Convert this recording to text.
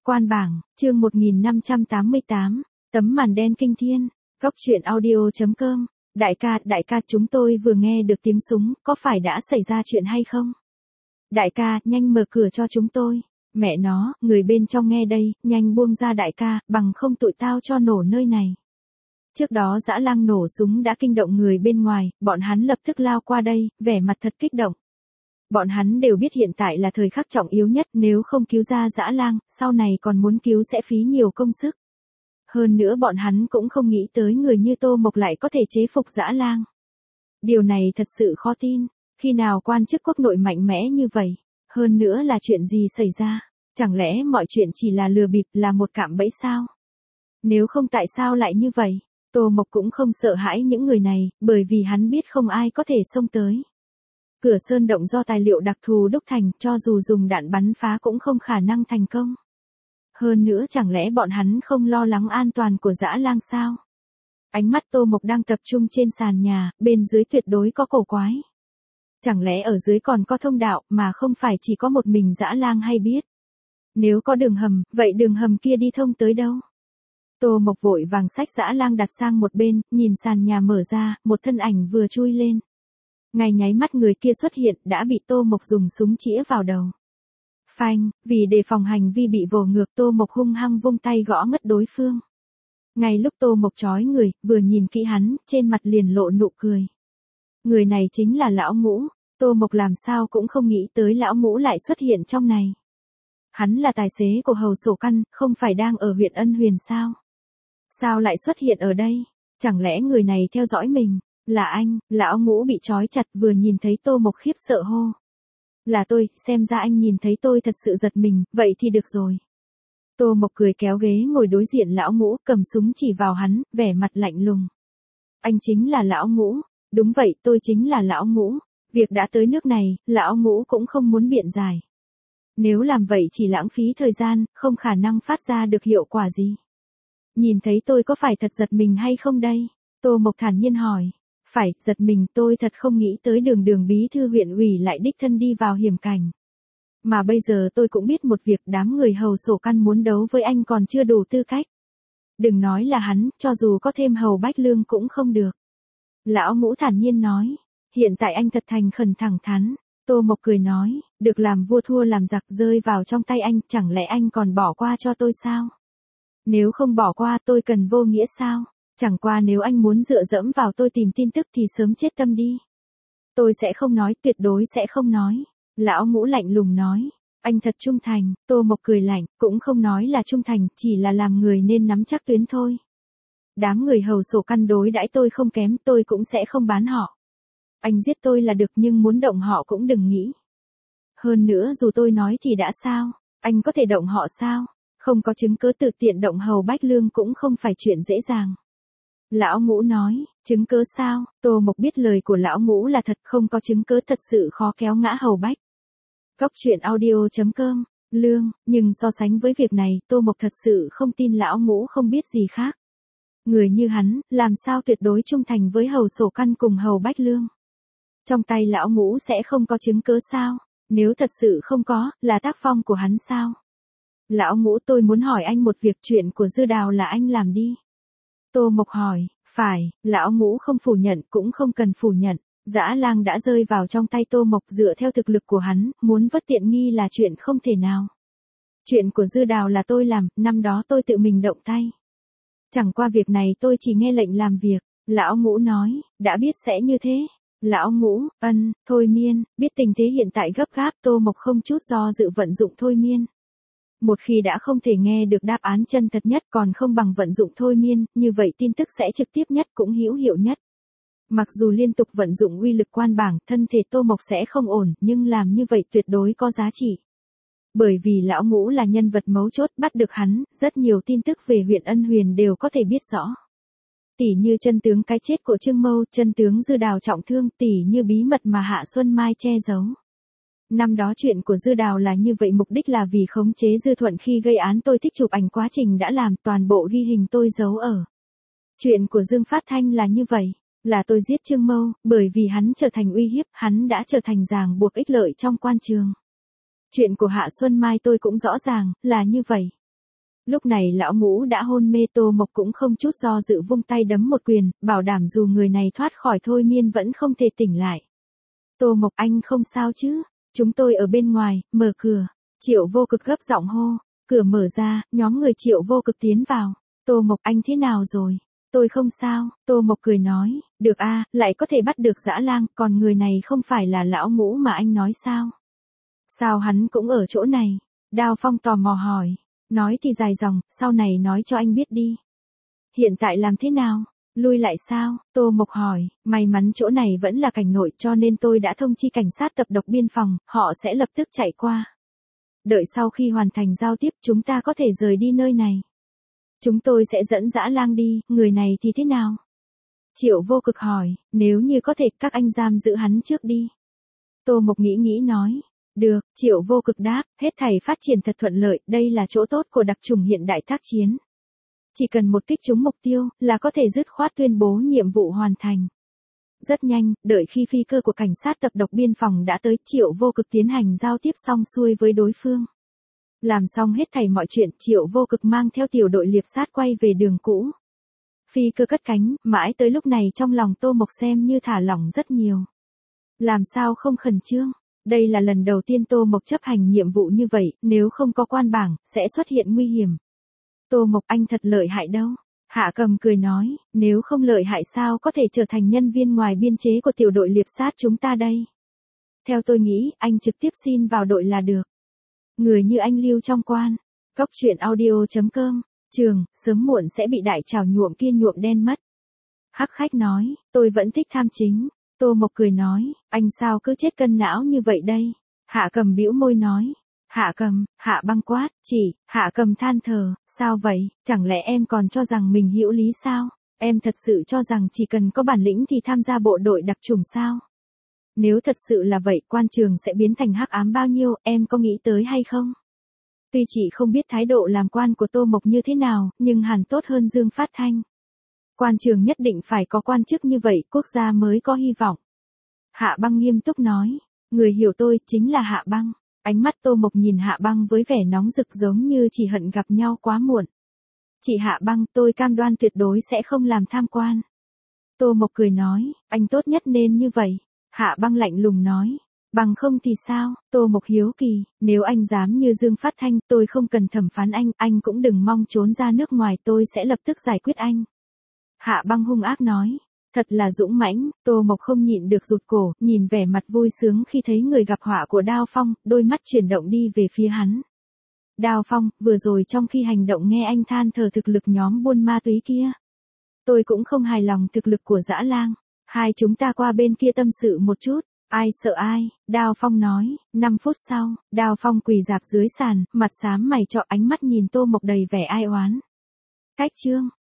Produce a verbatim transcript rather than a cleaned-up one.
Quan bảng, chương một nghìn năm trăm tám mươi tám, tấm màn đen kinh thiên, góc truyện audio.com, đại ca, đại ca chúng tôi vừa nghe được tiếng súng, có phải đã xảy ra chuyện hay không? Đại ca, nhanh mở cửa cho chúng tôi, mẹ nó, người bên trong nghe đây, nhanh buông ra đại ca, bằng không tụi tao cho nổ nơi này. Trước đó dã lang nổ súng đã kinh động người bên ngoài, bọn hắn lập tức lao qua đây, vẻ mặt thật kích động. Bọn hắn đều biết hiện tại là thời khắc trọng yếu nhất, nếu không cứu ra dã lang, sau này còn muốn cứu sẽ phí nhiều công sức. Hơn nữa bọn hắn cũng không nghĩ tới người như Tô Mộc lại có thể chế phục dã lang. Điều này thật sự khó tin, khi nào quan chức quốc nội mạnh mẽ như vậy, hơn nữa là chuyện gì xảy ra, chẳng lẽ mọi chuyện chỉ là lừa bịp, là một cạm bẫy sao? Nếu không tại sao lại như vậy? Tô Mộc cũng không sợ hãi những người này, bởi vì hắn biết không ai có thể xông tới. Cửa sơn động do tài liệu đặc thù đúc thành, cho dù dùng đạn bắn phá cũng không khả năng thành công. Hơn nữa chẳng lẽ bọn hắn không lo lắng an toàn của dã lang sao? Ánh mắt Tô Mộc đang tập trung trên sàn nhà, bên dưới tuyệt đối có cổ quái. Chẳng lẽ ở dưới còn có thông đạo, mà không phải chỉ có một mình dã lang hay biết? Nếu có đường hầm, vậy đường hầm kia đi thông tới đâu? Tô Mộc vội vàng xách dã lang đặt sang một bên, nhìn sàn nhà mở ra, một thân ảnh vừa chui lên. Ngay nháy mắt người kia xuất hiện, đã bị Tô Mộc dùng súng chĩa vào đầu. Phanh, vì đề phòng hành vi bị vồ ngược, Tô Mộc hung hăng vung tay gõ ngất đối phương. Ngay lúc Tô Mộc chói người, vừa nhìn kỹ hắn, trên mặt liền lộ nụ cười. Người này chính là lão Ngũ, Tô Mộc làm sao cũng không nghĩ tới lão Ngũ lại xuất hiện trong này. Hắn là tài xế của Hầu Sổ Căn, không phải đang ở huyện Ân Huyền sao? Sao lại xuất hiện ở đây? Chẳng lẽ người này theo dõi mình? Là anh, lão Ngũ bị trói chặt, vừa nhìn thấy Tô Mộc khiếp sợ hô. Là tôi, xem ra anh nhìn thấy tôi thật sự giật mình, vậy thì được rồi. Tô Mộc cười kéo ghế ngồi đối diện lão Ngũ, cầm súng chỉ vào hắn, vẻ mặt lạnh lùng. Anh chính là lão Ngũ, đúng vậy, tôi chính là lão Ngũ. Việc đã tới nước này, lão Ngũ cũng không muốn biện giải. Nếu làm vậy chỉ lãng phí thời gian, không khả năng phát ra được hiệu quả gì. Nhìn thấy tôi có phải thật giật mình hay không đây? Tô Mộc thản nhiên hỏi. Phải, giật mình, tôi thật không nghĩ tới đường đường bí thư huyện ủy lại đích thân đi vào hiểm cảnh. Mà bây giờ tôi cũng biết một việc, đám người Hầu Sổ Căn muốn đấu với anh còn chưa đủ tư cách. Đừng nói là hắn, cho dù có thêm Hầu Bách Lương cũng không được. Lão Ngũ thản nhiên nói, hiện tại anh thật thành khẩn thẳng thắn. Tô Mộc cười nói, được làm vua thua làm giặc, rơi vào trong tay anh, chẳng lẽ anh còn bỏ qua cho tôi sao? Nếu không bỏ qua tôi cần vô nghĩa sao? Chẳng qua nếu anh muốn dựa dẫm vào tôi tìm tin tức thì sớm chết tâm đi. Tôi sẽ không nói, tuyệt đối sẽ không nói. Lão Ngũ lạnh lùng nói, anh thật trung thành. Tô Mộc cười lạnh, cũng không nói là trung thành, chỉ là làm người nên nắm chắc tuyến thôi. Đám người Hầu Sổ Căn đối đãi tôi không kém, tôi cũng sẽ không bán họ. Anh giết tôi là được, nhưng muốn động họ cũng đừng nghĩ. Hơn nữa dù tôi nói thì đã sao, anh có thể động họ sao? Không có chứng cứ tự tiện động Hầu Bách Lương cũng không phải chuyện dễ dàng. Lão Ngũ nói, chứng cứ sao? Tô Mộc biết lời của lão Ngũ là thật, không có chứng cứ thật sự khó kéo ngã Hầu Bách. Góc truyện audio.com, Lương, nhưng so sánh với việc này, Tô Mộc thật sự không tin lão Ngũ không biết gì khác. Người như hắn, làm sao tuyệt đối trung thành với Hầu Sổ Căn cùng Hầu Bách Lương? Trong tay lão Ngũ sẽ không có chứng cứ sao? Nếu thật sự không có, là tác phong của hắn sao? Lão Ngũ, tôi muốn hỏi anh một việc, chuyện của Dư Đào là anh làm đi. Tô Mộc hỏi, phải, lão Ngũ không phủ nhận, cũng không cần phủ nhận. Dã lang đã rơi vào trong tay Tô Mộc, dựa theo thực lực của hắn, muốn vất tiện nghi là chuyện không thể nào. Chuyện của Dư Đào là tôi làm, năm đó tôi tự mình động tay. Chẳng qua việc này tôi chỉ nghe lệnh làm việc. Lão Ngũ nói, đã biết sẽ như thế. Lão Ngũ, ân, thôi miên, biết tình thế hiện tại gấp gáp, Tô Mộc không chút do dự vận dụng thôi miên. Một khi đã không thể nghe được đáp án chân thật nhất, còn không bằng vận dụng thôi miên, như vậy tin tức sẽ trực tiếp nhất cũng hữu hiệu nhất. Mặc dù liên tục vận dụng uy lực quan bảng, thân thể Tô Mộc sẽ không ổn, nhưng làm như vậy tuyệt đối có giá trị. Bởi vì lão Ngũ là nhân vật mấu chốt, bắt được hắn, rất nhiều tin tức về huyện Ân Huyền đều có thể biết rõ. Tỷ như chân tướng cái chết của Trương Mâu, chân tướng Dư Đào trọng thương, tỷ như bí mật mà Hạ Xuân Mai che giấu. Năm đó chuyện của Dư Đào là như vậy, mục đích là vì khống chế Dư Thuận khi gây án, tôi thích chụp ảnh quá trình đã làm, toàn bộ ghi hình tôi giấu ở. Chuyện của Dương Phát Thanh là như vậy, là tôi giết Trương Mâu, bởi vì hắn trở thành uy hiếp, hắn đã trở thành ràng buộc ích lợi trong quan trường. Chuyện của Hạ Xuân Mai tôi cũng rõ ràng, là như vậy. Lúc này lão Ngũ đã hôn mê, Tô Mộc cũng không chút do dự vung tay đấm một quyền, bảo đảm dù người này thoát khỏi thôi miên vẫn không thể tỉnh lại. Tô Mộc, anh không sao chứ? Chúng tôi ở bên ngoài, mở cửa. Triệu Vô Cực gấp giọng hô. Cửa mở ra, nhóm người Triệu Vô Cực tiến vào. Tô Mộc, anh thế nào rồi? Tôi không sao, Tô Mộc cười nói. Được a, lại có thể bắt được Dã Lang, còn người này không phải là lão Ngũ mà anh nói sao? Sao hắn cũng ở chỗ này? Đao Phong tò mò hỏi. Nói thì dài dòng, sau này nói cho anh biết đi. Hiện tại làm thế nào? Lui lại sao? Tô Mộc hỏi. May mắn chỗ này vẫn là cảnh nội cho nên tôi đã thông chi cảnh sát tập độc biên phòng, họ sẽ lập tức chạy qua. Đợi sau khi hoàn thành giao tiếp chúng ta có thể rời đi nơi này. Chúng tôi sẽ dẫn Dã Lang đi, người này thì thế nào? Triệu Vô Cực hỏi. Nếu như có thể các anh giam giữ hắn trước đi. Tô Mộc nghĩ nghĩ nói. Được, Triệu Vô Cực đáp, hết thảy phát triển thật thuận lợi, đây là chỗ tốt của đặc chủng hiện đại tác chiến. Chỉ cần một kích trúng mục tiêu, là có thể dứt khoát tuyên bố nhiệm vụ hoàn thành. Rất nhanh, đợi khi phi cơ của cảnh sát tập độc biên phòng đã tới, Triệu Vô Cực tiến hành giao tiếp xong xuôi với đối phương. Làm xong hết thảy mọi chuyện, Triệu Vô Cực mang theo tiểu đội liệp sát quay về đường cũ. Phi cơ cất cánh, mãi tới lúc này trong lòng Tô Mộc xem như thả lỏng rất nhiều. Làm sao không khẩn trương? Đây là lần đầu tiên Tô Mộc chấp hành nhiệm vụ như vậy, nếu không có quan bảng, sẽ xuất hiện nguy hiểm. Tô Mộc, anh thật lợi hại đâu. Hạ Cầm cười nói, nếu không lợi hại sao có thể trở thành nhân viên ngoài biên chế của tiểu đội liệp sát chúng ta đây. Theo tôi nghĩ, anh trực tiếp xin vào đội là được. Người như anh lưu trong quan. Góc truyện audio chấm com, trường, sớm muộn sẽ bị đại trảo nhuộm kia nhuộm đen mất. Hắc khách nói, tôi vẫn thích tham chính. Tô Mộc cười nói, anh sao cứ chết cân não như vậy đây? Hạ Cầm bĩu môi nói. Hạ Cầm, Hạ Băng quát, chỉ, Hạ Cầm than thở, sao vậy, chẳng lẽ em còn cho rằng mình hữu lý sao? Em thật sự cho rằng chỉ cần có bản lĩnh thì tham gia bộ đội đặc chủng sao? Nếu thật sự là vậy, quan trường sẽ biến thành hắc ám bao nhiêu, em có nghĩ tới hay không? Tuy chị không biết thái độ làm quan của Tô Mộc như thế nào, nhưng hẳn tốt hơn Dương Phát Thanh. Quan trường nhất định phải có quan chức như vậy, quốc gia mới có hy vọng. Hạ Băng nghiêm túc nói, người hiểu tôi chính là Hạ Băng. Ánh mắt Tô Mộc nhìn Hạ Băng với vẻ nóng rực giống như chỉ hận gặp nhau quá muộn. Chị Hạ Băng, tôi cam đoan tuyệt đối sẽ không làm tham quan. Tô Mộc cười nói, anh tốt nhất nên như vậy. Hạ Băng lạnh lùng nói, bằng không thì sao? Tô Mộc hiếu kỳ, nếu anh dám như Dương Phát Thanh, tôi không cần thẩm phán anh, anh cũng đừng mong trốn ra nước ngoài, tôi sẽ lập tức giải quyết anh. Hạ Băng hung ác nói, thật là dũng mãnh. Tô Mộc không nhịn được rụt cổ, nhìn vẻ mặt vui sướng khi thấy người gặp họa của Đao Phong, đôi mắt chuyển động đi về phía hắn. Đao Phong, vừa rồi trong khi hành động nghe anh than thở thực lực nhóm buôn ma túy kia. Tôi cũng không hài lòng thực lực của Dã Lang. Hai chúng ta qua bên kia tâm sự một chút. Ai sợ ai? Đao Phong nói. Năm phút sau, Đao Phong quỳ rạp dưới sàn, mặt xám mày trọ, ánh mắt nhìn Tô Mộc đầy vẻ ai oán. Cách chương.